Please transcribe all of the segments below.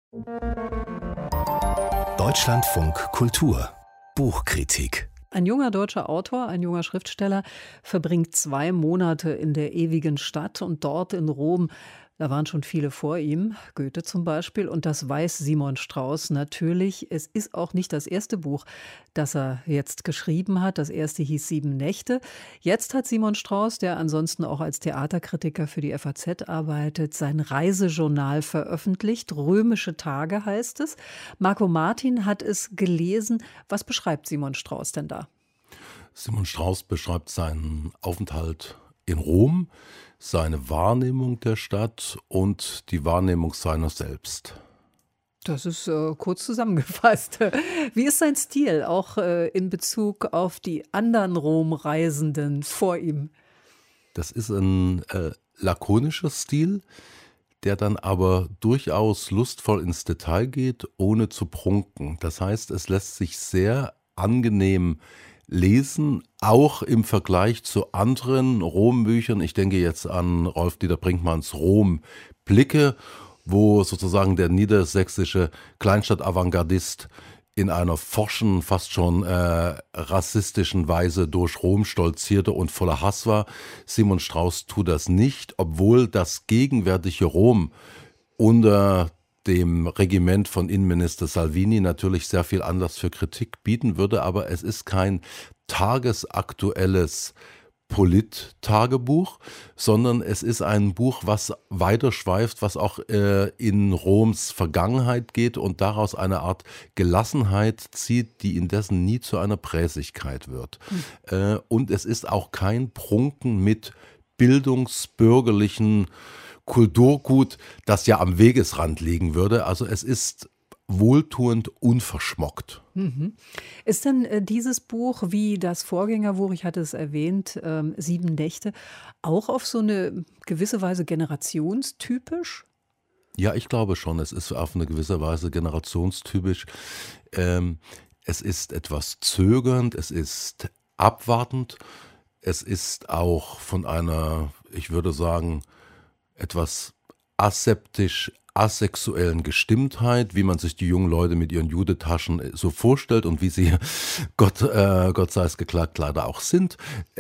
Deutschlandfunk Kultur Buchkritik. Ein junger deutscher Autor, ein junger Schriftsteller, verbringt 2 Monate in der ewigen Stadt und dort in Rom. Da waren schon viele vor ihm, Goethe zum Beispiel, und das weiß Simon Strauß natürlich. Es ist auch nicht das erste Buch, das er jetzt geschrieben hat. Das erste hieß 7 Nächte. Jetzt hat Simon Strauß, der ansonsten auch als Theaterkritiker für die FAZ arbeitet, sein Reisejournal veröffentlicht. Römische Tage heißt es. Marco Martin hat es gelesen. Was beschreibt Simon Strauß denn da? Simon Strauß beschreibt seinen Aufenthalt in Rom, seine Wahrnehmung der Stadt und die Wahrnehmung seiner selbst. Das ist kurz zusammengefasst. Wie ist sein Stil, auch in Bezug auf die anderen Rom-Reisenden vor ihm? Das ist ein lakonischer Stil, der dann aber durchaus lustvoll ins Detail geht, ohne zu prunken. Das heißt, es lässt sich sehr angenehm lesen, auch im Vergleich zu anderen Rom-Büchern. Ich denke jetzt an Rolf-Dieter Brinkmanns Rom-Blicke, wo sozusagen der niedersächsische Kleinstadt-Avantgardist in einer forschen, fast schon rassistischen Weise durch Rom stolzierte und voller Hass war. Simon Strauß tut das nicht, obwohl das gegenwärtige Rom unter dem Regiment von Innenminister Salvini natürlich sehr viel Anlass für Kritik bieten würde, aber es ist kein tagesaktuelles Polit-Tagebuch, sondern es ist ein Buch, was weiterschweift, was auch in Roms Vergangenheit geht und daraus eine Art Gelassenheit zieht, die indessen nie zu einer Präsigkeit wird. Und es ist auch kein Prunken mit bildungsbürgerlichen Kulturgut, das ja am Wegesrand liegen würde. Also es ist wohltuend unverschmockt. Mhm. Ist denn dieses Buch wie das Vorgängerbuch, ich hatte es erwähnt, 7 Nächte, auch auf so eine gewisse Weise generationstypisch? Ja, ich glaube schon. Es ist auf eine gewisse Weise generationstypisch. Es ist etwas zögernd, es ist abwartend, es ist auch von einer, ich würde sagen, etwas asexuellen Gestimmtheit, wie man sich die jungen Leute mit ihren Judetaschen so vorstellt und wie sie, Gott sei es geklagt, leider auch sind.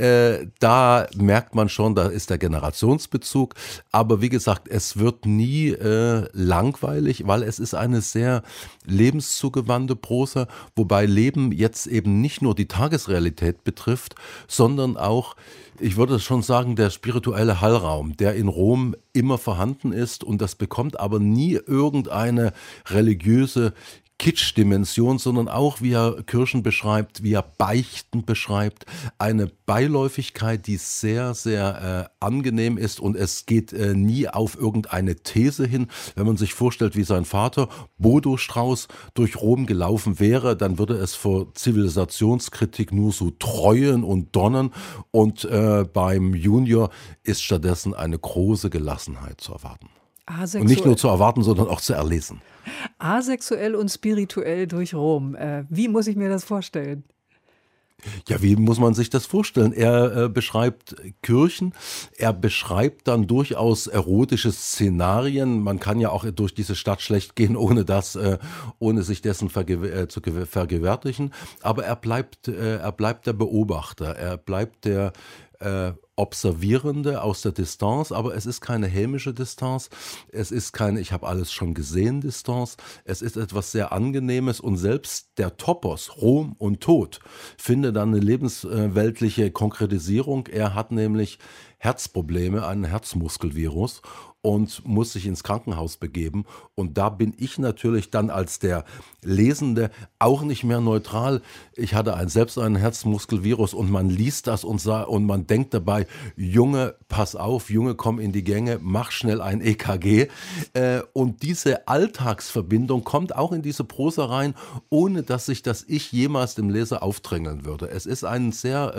Da merkt man schon, da ist der Generationsbezug. Aber wie gesagt, es wird nie langweilig, weil es ist eine sehr lebenszugewandte Prosa, wobei Leben jetzt eben nicht nur die Tagesrealität betrifft, sondern auch, ich würde schon sagen, der spirituelle Hallraum, der in Rom immer vorhanden ist, und das bekommt aber nie irgendeine religiöse Kitsch-Dimension, sondern auch, wie er Kirchen beschreibt, wie er Beichten beschreibt, eine Beiläufigkeit, die sehr, sehr angenehm ist, und es geht nie auf irgendeine These hin. Wenn man sich vorstellt, wie sein Vater Bodo Strauß durch Rom gelaufen wäre, dann würde es vor Zivilisationskritik nur so treuen und donnern, und beim Junior ist stattdessen eine große Gelassenheit zu erwarten. Und nicht nur zu erwarten, sondern auch zu erlesen. Asexuell und spirituell durch Rom. Wie muss ich mir das vorstellen? Ja, wie muss man sich das vorstellen? Er beschreibt Kirchen, er beschreibt dann durchaus erotische Szenarien. Man kann ja auch durch diese Stadt schlecht gehen, ohne sich dessen zu vergewärtigen. Aber er bleibt der Beobachter, er bleibt der Observierende aus der Distanz, aber es ist keine hämische Distanz, es ist keine Ich habe alles schon gesehen Distanz, es ist etwas sehr Angenehmes, und selbst der Topos Rom und Tod findet dann eine lebensweltliche Konkretisierung. Er hat nämlich Herzprobleme, einen Herzmuskelvirus, und muss sich ins Krankenhaus begeben. Und da bin ich natürlich dann als der Lesende auch nicht mehr neutral. Ich hatte selbst einen Herzmuskelvirus, und man liest das und man denkt dabei, Junge, pass auf, Junge, komm in die Gänge, mach schnell ein EKG. Und diese Alltagsverbindung kommt auch in diese Prosa rein, ohne dass sich das Ich jemals dem Leser aufdrängeln würde. Es ist ein sehr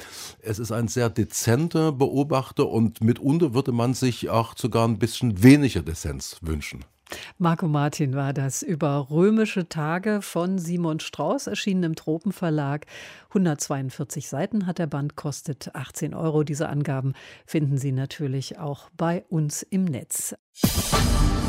dezenter Beobachter, und mitunter würde man sich auch sogar ein bisschen weniger Dezens wünschen. Marco Martin war das über Römische Tage von Simon Strauß, erschienen im Tropenverlag. 142 Seiten hat der Band, kostet 18 €. Diese Angaben finden Sie natürlich auch bei uns im Netz.